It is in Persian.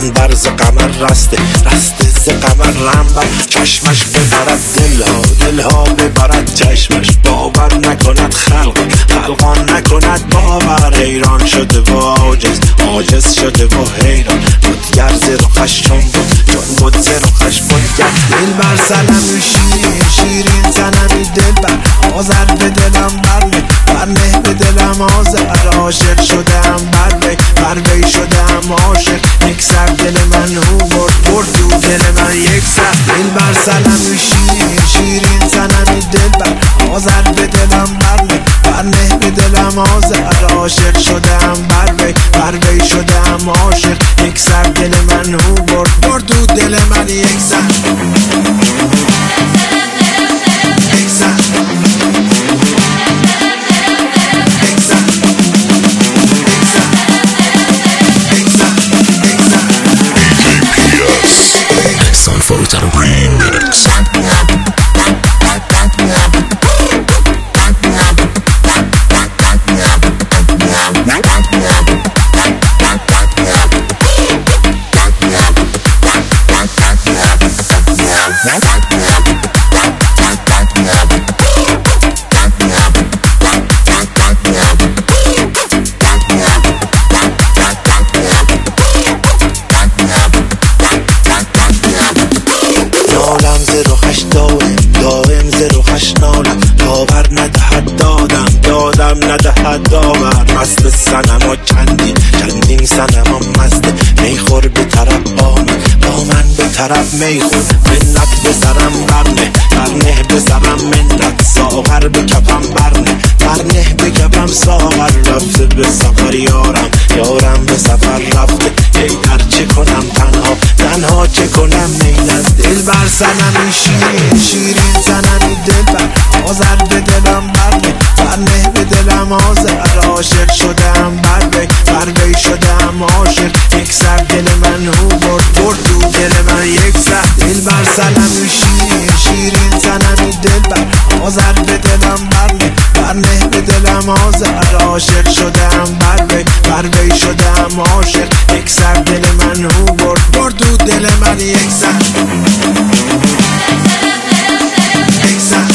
انبر ز قمر رسته ز قمر رنبر چشمش ببرد دلها ببرد چشمش باور نکند خلقان نکند باور حیران شده و عاجز شده و حیران خودگر ز رخش چون بود ز رخش بودگر دل بر سنمی شیرین سنمی دل بر آذر به دلم برنه به دلم آذر عاشق شدم بر وی شدم عاشق یک سر دل من او برد تو دل من یک سر دل بر سنمی شیرین سنمی دل بر آذر به دلم برنه به دلم آذر عاشق شدم بر وی شدم عاشق یک سر دل من او برد تو دل من یک سر یک سر Photo remix. دائم ز رخش نالم باور ندهد دادم ندهد داور مست صنما چندین صنما مست میخور به طرف با من به طرف میخور منت به سرم برنه به سرم منت ساغر به کفم برنه به کفم ساغر رفته به سفر یارم به سفر رفته ای در چه کنم تنها چه کنم میل از دل بر سنمی شیرین سنمی دل بر آذر به دلم برنه به دلم آذر عاشق شدم بر وی شدم عاشق یک سر دل من او برد تو دل من یک سر دل بر سنمی شیرین سنمی دل بر آذر به دلم برنه به دلم آذر عاشق شدم بر وی شدم عاشق یک سر دل من او برد تو دل من یک سر یک سر